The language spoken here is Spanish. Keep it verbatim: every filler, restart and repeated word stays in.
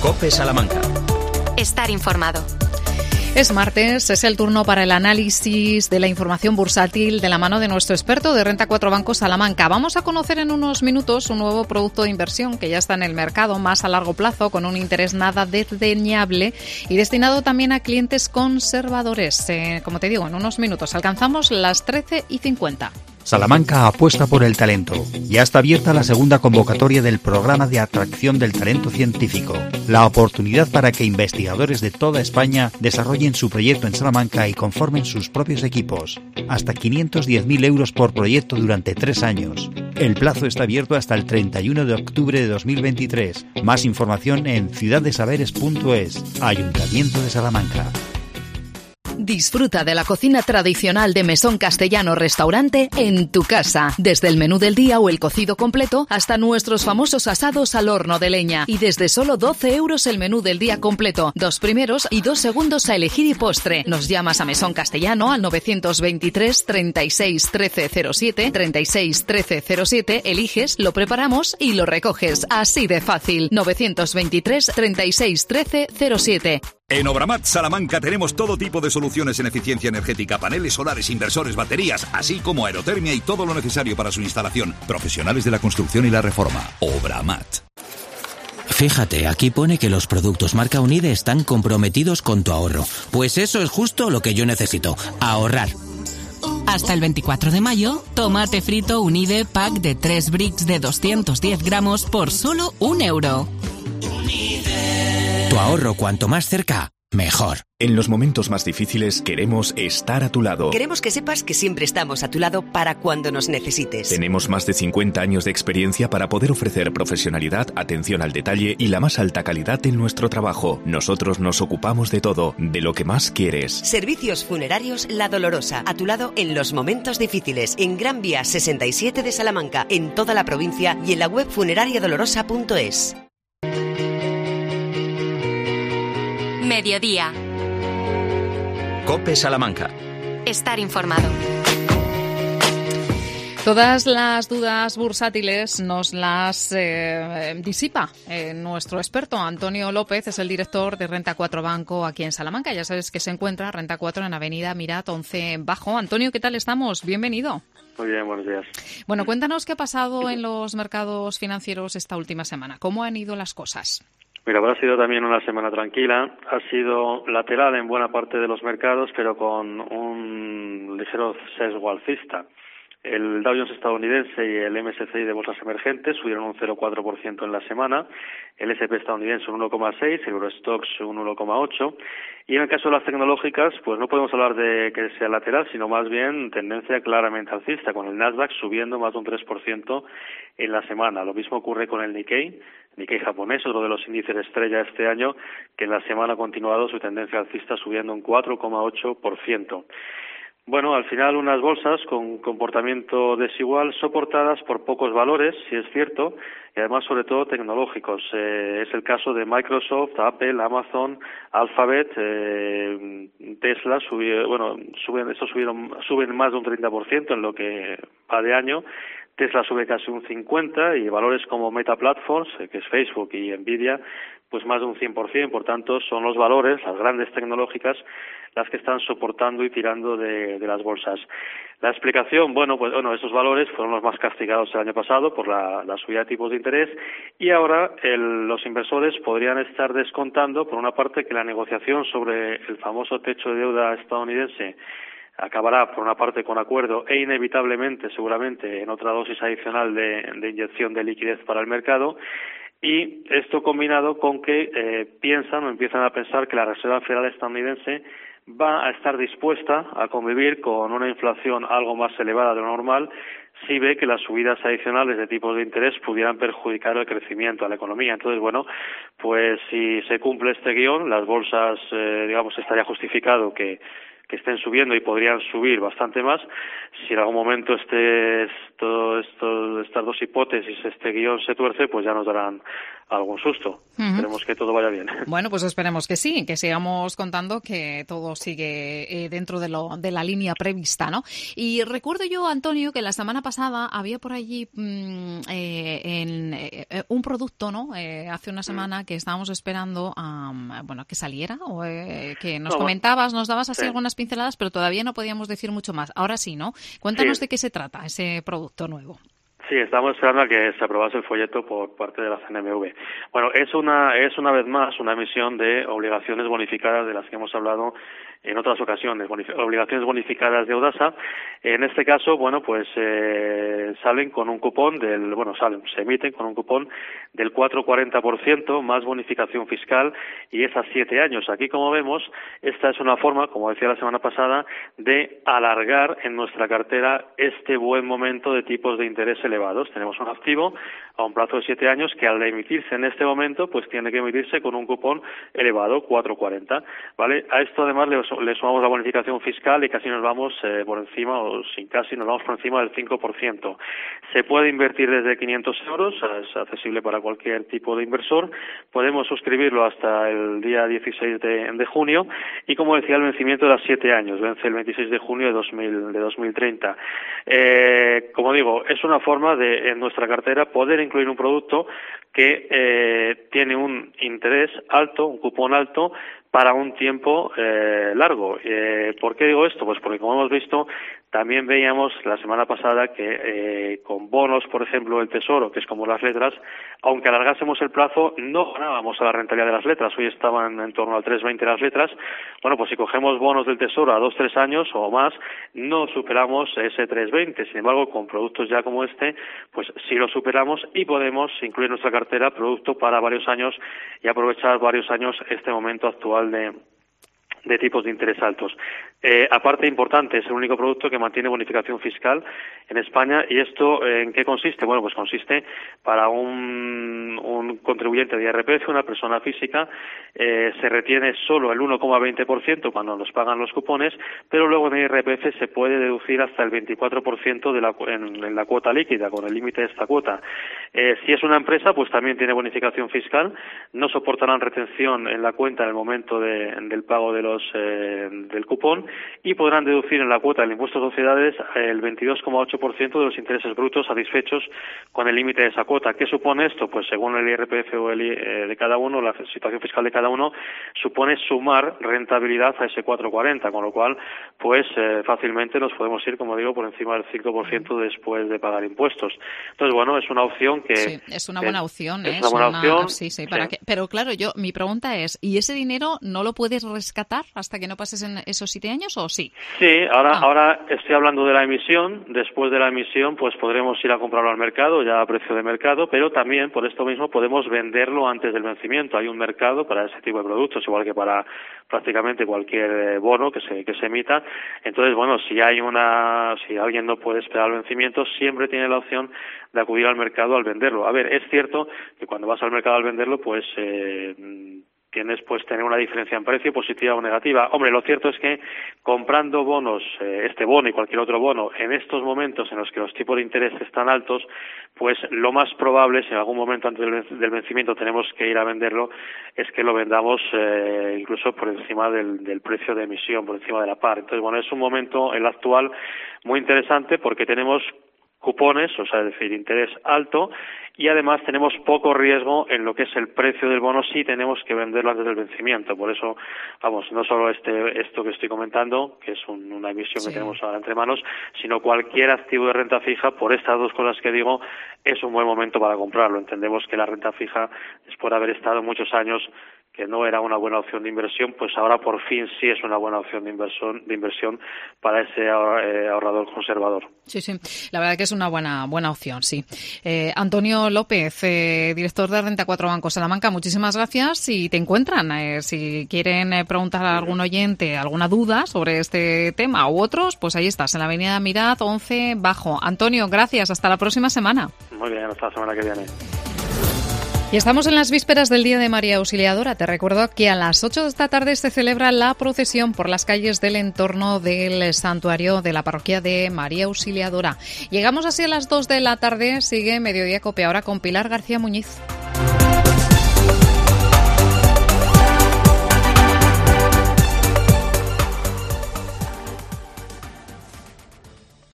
COPE Salamanca. Estar informado. Es martes, es el turno para el análisis de la información bursátil de la mano de nuestro experto de Renta cuatro Banco Salamanca. Vamos a conocer en unos minutos un nuevo producto de inversión que ya está en el mercado, más a largo plazo, con un interés nada desdeñable y destinado también a clientes conservadores. Eh, como te digo, en unos minutos alcanzamos las trece y cincuenta. Salamanca apuesta por el talento. Ya está abierta la segunda convocatoria del programa de atracción del talento científico. La oportunidad para que investigadores de toda España desarrollen su proyecto en Salamanca y conformen sus propios equipos. Hasta quinientos diez mil euros por proyecto durante tres años. El plazo está abierto hasta el treinta y uno de octubre de dos mil veintitrés. Más información en ciudad de saberes punto es. Ayuntamiento de Salamanca. Disfruta de la cocina tradicional de Mesón Castellano Restaurante en tu casa. Desde el menú del día o el cocido completo hasta nuestros famosos asados al horno de leña. Y desde solo doce euros el menú del día completo. Dos primeros y dos segundos a elegir y postre. Nos llamas a Mesón Castellano al novecientos veintitrés, treinta y seis, trece cero siete, treinta y seis, trece cero siete. Eliges, lo preparamos y lo recoges. Así de fácil. novecientos veintitrés, treinta y seis, trece cero siete. En Obramat Salamanca tenemos todo tipo de soluciones en eficiencia energética, paneles solares, inversores, baterías, así como aerotermia y todo lo necesario para su instalación. Profesionales de la construcción y la reforma. Obramat. Fíjate, aquí pone que los productos marca Unide están comprometidos con tu ahorro. Pues eso es justo lo que yo necesito, ahorrar. Hasta el veinticuatro de mayo, tomate frito Unide pack de tres bricks de doscientos diez gramos por solo un euro. Tu ahorro cuanto más cerca, mejor. En los momentos más difíciles queremos estar a tu lado. Queremos que sepas que siempre estamos a tu lado para cuando nos necesites. Tenemos más de cincuenta años de experiencia para poder ofrecer profesionalidad, atención al detalle y la más alta calidad en nuestro trabajo. Nosotros nos ocupamos de todo, de lo que más quieres. Servicios Funerarios La Dolorosa, a tu lado en los momentos difíciles. En Gran Vía sesenta y siete de Salamanca, en toda la provincia y en la web funeraria dolorosa punto es. Mediodía. COPE Salamanca. Estar informado. Todas las dudas bursátiles nos las eh, disipa eh, nuestro experto Antonio López, es el director de Renta cuatro Banco aquí en Salamanca. Ya sabes que se encuentra Renta cuatro en Avenida Mirat once Bajo. Antonio, ¿qué tal estamos? Bienvenido. Muy bien, buenos días. Bueno, cuéntanos qué ha pasado en los mercados financieros esta última semana. ¿Cómo han ido las cosas? Mira, pues ha sido también una semana tranquila, ha sido lateral en buena parte de los mercados, pero con un ligero sesgo alcista. El Dow Jones estadounidense y el M S C I de bolsas emergentes subieron un cero coma cuatro por ciento en la semana, el ese and pe estadounidense un uno coma seis por ciento, el Eurostoxx un uno coma ocho por ciento, y en el caso de las tecnológicas, pues no podemos hablar de que sea lateral, sino más bien tendencia claramente alcista, con el Nasdaq subiendo más de un tres por ciento en la semana. Lo mismo ocurre con el Nikkei, Nikkei japonés, otro de los índices estrella este año, que en la semana ha continuado su tendencia alcista subiendo un cuatro coma ocho por ciento. Bueno, al final unas bolsas con comportamiento desigual, soportadas por pocos valores, si es cierto, y además sobre todo tecnológicos. Eh, es el caso de Microsoft, Apple, Amazon, Alphabet, eh, Tesla, subió, bueno, suben, estos subieron, suben más de un treinta por ciento en lo que va de año. Tesla sube casi un cincuenta por ciento y valores como Meta Platforms, eh, que es Facebook, y Nvidia, pues más de un cien por ciento. Por tanto, son los valores, las grandes tecnológicas, las que están soportando y tirando de, de las bolsas. La explicación, bueno, pues bueno, esos valores fueron los más castigados el año pasado por la, la subida de tipos de interés y ahora el, los inversores podrían estar descontando, por una parte, que la negociación sobre el famoso techo de deuda estadounidense acabará por una parte con acuerdo e inevitablemente, seguramente, en otra dosis adicional de, de inyección de liquidez para el mercado. Y esto combinado con que eh, piensan o empiezan a pensar que la Reserva Federal estadounidense va a estar dispuesta a convivir con una inflación algo más elevada de lo normal si ve que las subidas adicionales de tipos de interés pudieran perjudicar el crecimiento a la economía. Entonces, bueno, pues si se cumple este guión, las bolsas, eh, digamos, estaría justificado que que estén subiendo y podrían subir bastante más. Si en algún momento este, esto, esto, estas dos hipótesis, este guión se tuerce, pues ya nos darán algún susto. Uh-huh. Esperemos que todo vaya bien. Bueno, pues esperemos que sí, que sigamos contando que todo sigue eh, dentro de, lo, de la línea prevista, ¿no? Y recuerdo yo, Antonio, que la semana pasada había por allí mmm, eh, en, eh, un producto, ¿no? Eh, hace una semana que estábamos esperando a, bueno, que saliera, o eh, que nos no, comentabas, nos dabas así sí. algunas pinceladas, pero todavía no podíamos decir mucho más. Ahora sí, ¿no? Cuéntanos sí. de qué se trata ese producto nuevo. Sí, estamos esperando a que se aprobase el folleto por parte de la C N M V. Bueno, es una es una vez más una emisión de obligaciones bonificadas de las que hemos hablado en otras ocasiones, bonif- obligaciones bonificadas de Eudasa. En este caso, bueno, pues eh, salen con un cupón del, bueno, salen, se emiten con un cupón del cuatro coma cuarenta por ciento más bonificación fiscal y es a siete años. Aquí, como vemos, esta es una forma, como decía la semana pasada, de alargar en nuestra cartera este buen momento de tipos de interés elevados. Tenemos un activo a un plazo de siete años que al emitirse en este momento, pues tiene que emitirse con un cupón elevado, cuatro coma cuarenta, ¿vale? A esto además le le sumamos la bonificación fiscal y casi nos vamos eh, por encima, o sin casi nos vamos por encima del cinco por ciento. Se puede invertir desde quinientos euros, es accesible para cualquier tipo de inversor. Podemos suscribirlo hasta el día dieciséis de, de junio y, como decía, el vencimiento de los siete años, vence el veintiséis de junio de, dos mil, de dos mil treinta. Eh, como digo, es una forma de, en nuestra cartera, poder incluir un producto que eh, tiene un interés alto, un cupón alto, para un tiempo eh, largo. Eh, ¿Por qué digo esto? Pues porque, como hemos visto, también veíamos la semana pasada que eh, con bonos, por ejemplo, el Tesoro, que es como las letras, aunque alargásemos el plazo, no ganábamos a la rentabilidad de las letras. Hoy estaban en torno al tres coma veinte las letras. Bueno, pues si cogemos bonos del Tesoro a dos tres años o más, no superamos ese tres coma veinte. Sin embargo, con productos ya como este, pues sí lo superamos y podemos incluir en nuestra cartera producto para varios años y aprovechar varios años este momento actual de de tipos de interés altos. Eh, aparte, importante, es el único producto que mantiene bonificación fiscal en España. ¿Y esto eh, en qué consiste? Bueno, pues consiste para un, un contribuyente de I R P F, una persona física, eh, se retiene solo el uno coma veinte por ciento cuando nos pagan los cupones, pero luego en I R P F se puede deducir hasta el veinticuatro por ciento de la, en, en la cuota líquida, con el límite de esta cuota. Eh, si es una empresa, pues también tiene bonificación fiscal, no soportarán retención en la cuenta en el momento de, del pago de los eh, del cupón y podrán deducir en la cuota del impuesto de sociedades el veintidós coma ocho por ciento de los intereses brutos satisfechos con el límite de esa cuota. ¿Qué supone esto? Pues según el I R P F o el eh, de cada uno, la situación fiscal de cada uno, supone sumar rentabilidad a ese cuatro coma cuarenta, con lo cual pues eh, fácilmente nos podemos ir, como digo, por encima del cinco por ciento después de pagar impuestos. Entonces, bueno, es una opción que... Sí, es una buena opción. Es, ¿eh? es una buena una... opción. Sí, sí, para sí. Que... Pero claro, yo mi pregunta es, ¿y ese dinero no lo puedes rescatar hasta que no pases en esos siete años o sí? Sí, ahora ah. ahora estoy hablando de la emisión. Después de la emisión, pues podremos ir a comprarlo al mercado, ya a precio de mercado, pero también, por esto mismo, podemos venderlo antes del vencimiento. Hay un mercado para ese tipo de productos, igual que para prácticamente cualquier bono que se que se emita. Entonces, bueno, si hay una, si alguien no puede esperar el vencimiento, siempre tiene la opción de acudir al mercado al venderlo. A ver, es cierto que cuando vas al mercado al venderlo, pues eh, tienes pues tener una diferencia en precio positiva o negativa. Hombre, lo cierto es que comprando bonos, eh, este bono y cualquier otro bono, en estos momentos en los que los tipos de interés están altos, pues lo más probable, si en algún momento antes del vencimiento tenemos que ir a venderlo, es que lo vendamos eh, incluso por encima del, del precio de emisión, por encima de la par. Entonces, bueno, es un momento, el actual, muy interesante porque tenemos cupones, o sea, es decir, interés alto, y además tenemos poco riesgo en lo que es el precio del bono si tenemos que venderlo antes del vencimiento. Por eso, vamos, no solo este esto que estoy comentando, que es un, una emisión sí. que tenemos ahora entre manos, sino cualquier activo de renta fija, por estas dos cosas que digo, es un buen momento para comprarlo. Entendemos que la renta fija, después de haber estado muchos años que no era una buena opción de inversión, pues ahora por fin sí es una buena opción de inversión, de inversión para ese ahorrador conservador. Sí, sí, la verdad que es una buena buena opción, sí. Eh, Antonio López, eh, director de Renta cuatro Banco Salamanca, muchísimas gracias y te encuentran. Eh, si quieren eh, preguntar a algún oyente alguna duda sobre este tema u otros, pues ahí estás, en la avenida Mirad once Bajo. Antonio, gracias, hasta la próxima semana. Muy bien, hasta la semana que viene. Y estamos en las vísperas del Día de María Auxiliadora. Te recuerdo que a las ocho de esta tarde se celebra la procesión por las calles del entorno del santuario de la parroquia de María Auxiliadora. Llegamos así a las dos de la tarde. Sigue Mediodía Cope ahora con Pilar García Muñiz.